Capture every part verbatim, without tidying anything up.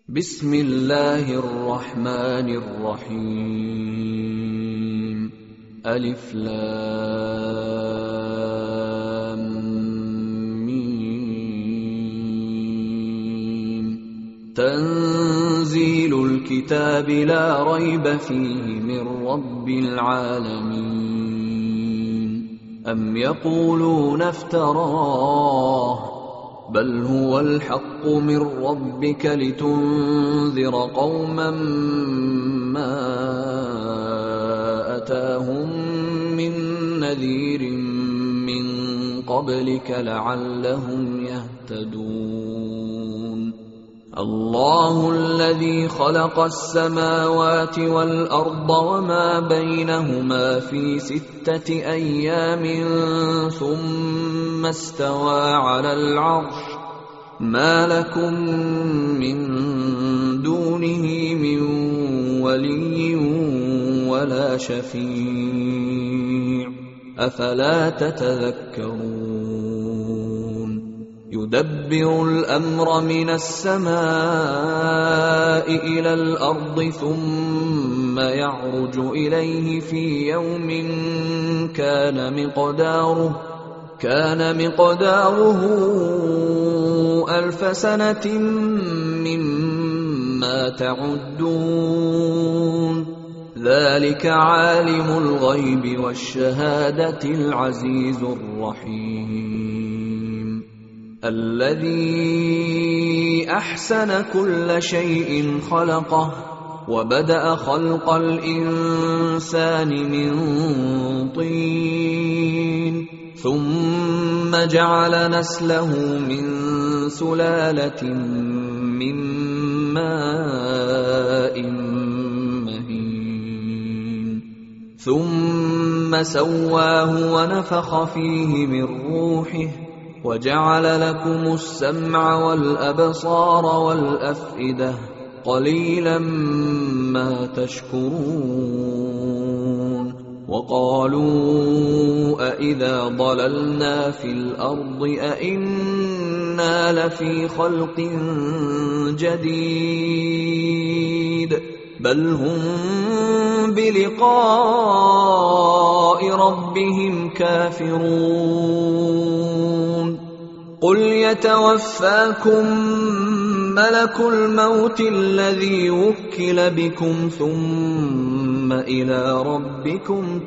بسم الله الرحمن الرحيم. ألف لام ميم. تنزيل الكتاب لا ريب فيه من رب العالمين. أم يقولون افتراه بل هو الحق من ربك لتنذر قوما ما أتاهم من نذير من قبلك لعلهم يهتدون. الله الذي خلق السماوات والأرض وما بينهما في ستة أيام ثم استوى على العرش ما لكم من دونه من ولي ولا شفيع أفلا تتذكرون. يدبر الأمر من السماء إلى الأرض ثم يعرج إليه في يوم كان مقداره كان مقداره ألف سنة مما تعدون. ذلك عالم الغيب والشهادة العزيز الرحيم. الذي أحسن كل شيء خلقه وبدأ خلق الإنسان من طين ثم جعل نسله من سلالة من ماء مهين ثم سواه ونفخ فيه من روحه وجعل لكم السمع والأبصار والأفئدة قليلا ما تشكرون. وقالوا أإذا ضللنا في الأرض أإنا لفي خلق جديد بل هم بلقاء ربهم كافرون. قل يتوفاكم ملك الموت الذي وكل بكم ثم إلى ربكم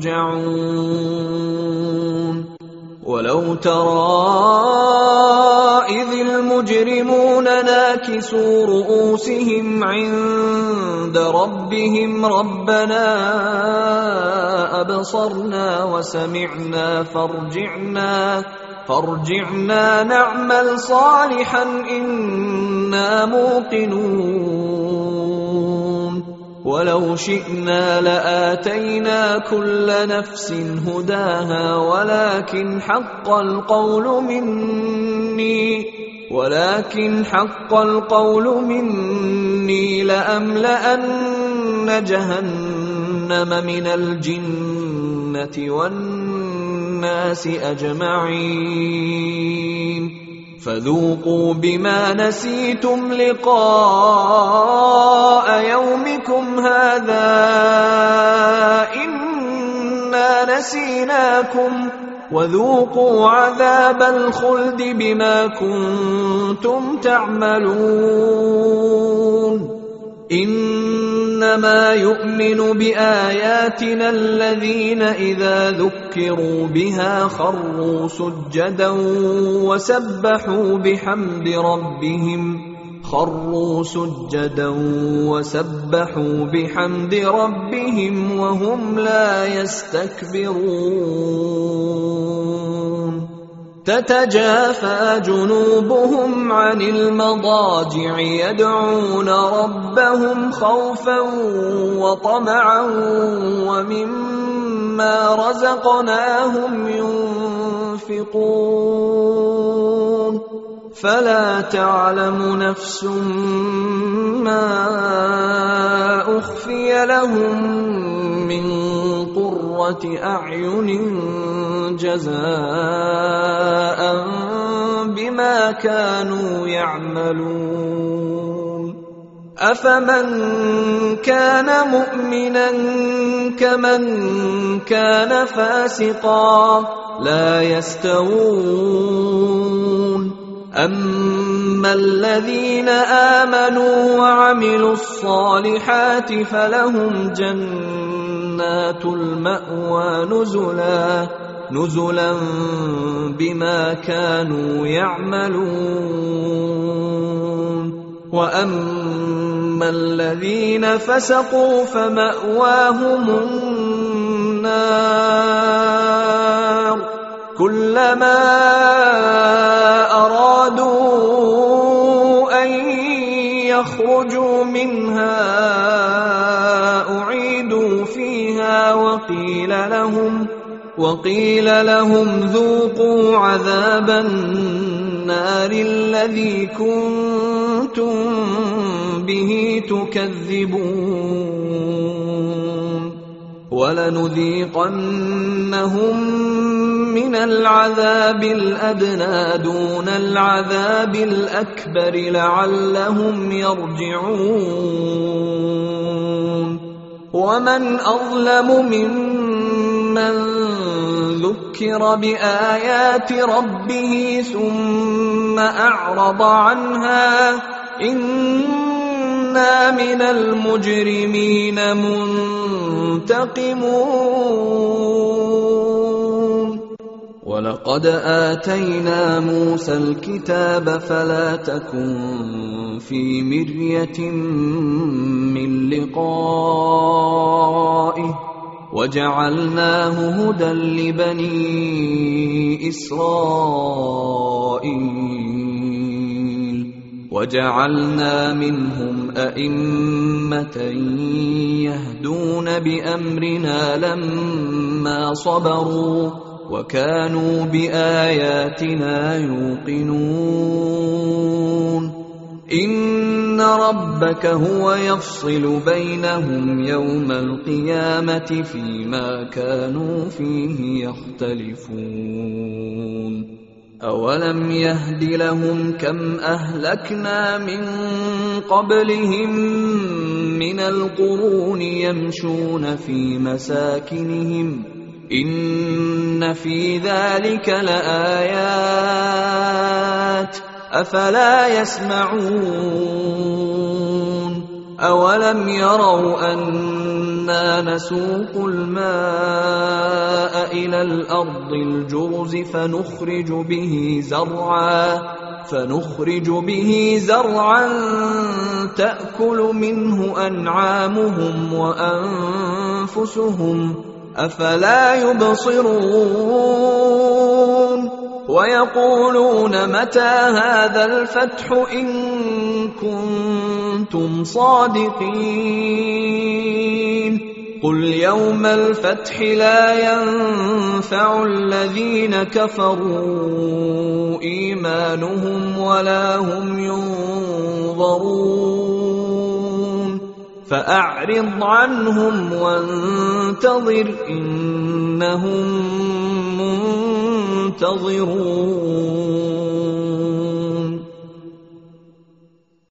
ترجعون. ولو ترى إذ المجرمون ناكسوا رؤوسهم عند ربهم ربنا أبصرنا وسمعنا فارجعنا فارجعنا نعمل صالحا إنا موقنون. ولو شئنا لآتينا كل نفس هداها ولكن حق القول مني ولكن حق القول مني لأملأن جهنم من الجنة والناس أجمعين. فذوقوا بما نسيتم لقاء يومكم هذا إنا نسيناكم وذوقوا عذاب الخلد بما كنتم تعملون. إنما يؤمن بآياتنا الذين إذا ذكروا بها خروا سجدا وسبحوا بحمد ربهم خروا سجدا وسبحوا بحمد ربهم وهم لا يستكبرون. تتجافى جنوبهم عن المضاجع يدعون ربهم خوفا وطمعا ومما رزقناهم ينفقون. فلا تعلم نفس ما أخفي لهم من قرة أعين جزاء بما كانوا يعملون. أفمن كان مؤمنا كمن كان فاسقا لا يستوون أما الذين آمنوا وعملوا الصالحات فلهم جنات المأوى نزلا نزلا بما كانوا يعملون وأما الذين فسقوا فمأواهم النار كلما أرادوا أن يخرجوا منها أعيدوا فيها وقيل لهم وقيل لهم ذوقوا عذاب النار الذي كنتم به تكذبون ولنذيقنهم من العذاب الأدنى دون العذاب الأكبر لعلهم يرجعون ومن أظلم ممن ذكر بآيات ربه ثم أعرض عنها إنا من المجرمين منتقمون ولقد آتينا موسى الكتاب فلا تكن في مرية من لقائه وجعلناه هدى لبني إسرائيل وجعلنا منهم أئمة يهدون بأمرنا لما صبروا وكانوا بآياتنا يوقنون إن ربك هو يفصل بينهم يوم القيامة فيما كانوا فيه يختلفون أولم يهد لهم كم أهلكنا من قبلهم من القرون يمشون في مساكنهم إن في ذلك لآيات أفلا يسمعون أولم يروا أنا نسوق الماء إلى الأرض الجرز فنخرج به زرعا فنخرج به زرعا تأكل منه أنعامهم وأنفسهم أفلا يبصرون ويقولون متى هذا الفتح إن كنتم صادقين قل يوم الفتح لا ينفع الذين كفروا إيمانهم ولا هم ينظرون فأعرض عنهم وانتظر إنهم منتظرون